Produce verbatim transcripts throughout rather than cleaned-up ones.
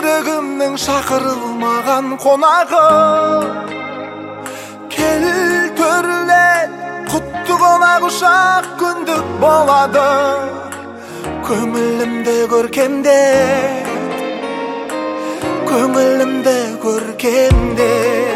жүрегімнің шақырылмаған қонағы. Кел төрлет құтты қонақ ұшақ күндік болады. Көңілімді көркемде, көңілімді көркемде.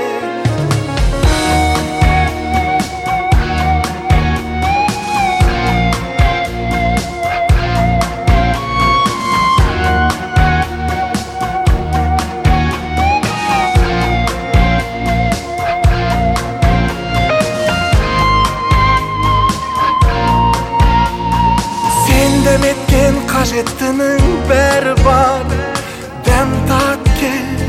Еткен қажеттінің бәрі бар. Дәм тат кел,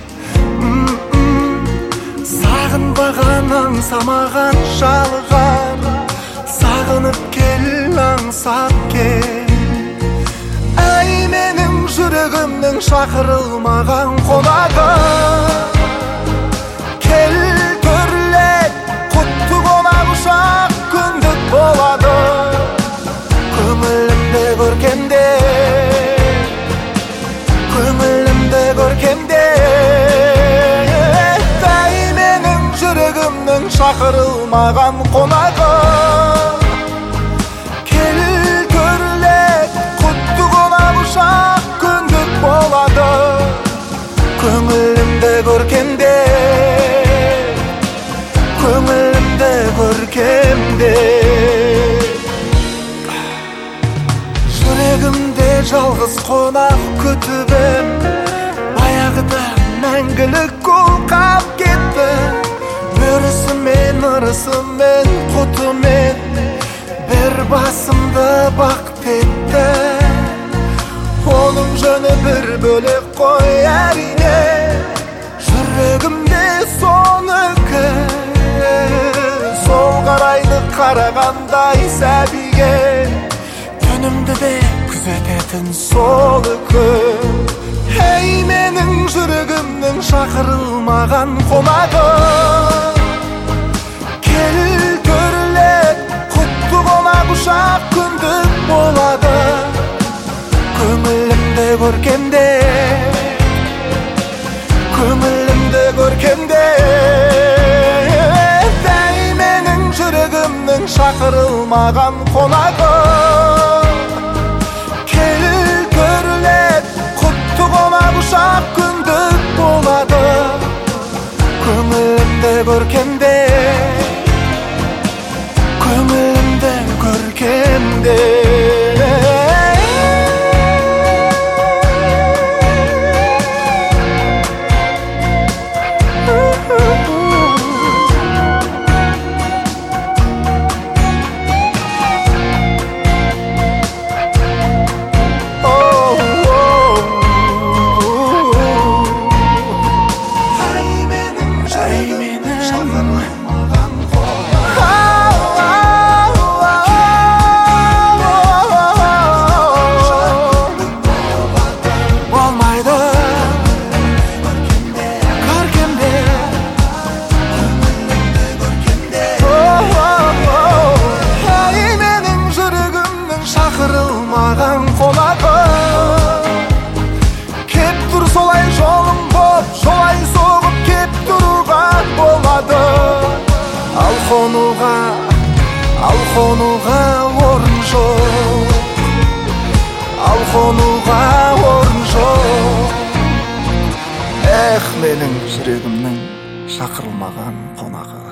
сағынбаған аңсамаған жалығар. Сағынып кел, аңсап кел. Әй менің жүрегімнің шақырылмаған қонағы. Кел төрлет құтты қонақ ұшақ күндік болады. Көңілімді көркемде, көңілімді көркемде. Әй менің жүрегімнің шақырылмаған қонағы. Кел төрлет құтты қонақ ұшақ күндік болады. Көңілімді көркемде, көңілімді көркемде. Жүрегімде жалғыз қонақ күтіп ем. Баяғыда мәңгілік қолқап кетті. Өрісімен, ырысымен, құтымен бір басымды бақыт етті. Оның жөні бір бөлек қой әрине. Жүрегімде соныкі, сол қарайды қарағандай сәбиге. Үнімді де күзететін сол үкі. Әй менің жүрегімнің шақырылмаған қонағы. Кел төрлет құтты қонақ ұшақ күндік болады. Көңілімді көркемде, көңілімді көркемде. Әй менің жүрегімнің шақырылмаған қонағы. Ұшақ күндік болады. Көңілімді көркемде, көңілімді көркемде. Шақырылмаған қонағы. Кеп тұр солай жолым боп, солай соғып кеп тұруға болады. Ал қонуға, ал қонуға орын жоқ. Ал қонуға орын жоқ. Эх, менің жүрегімнің шақырылмаған қонағы.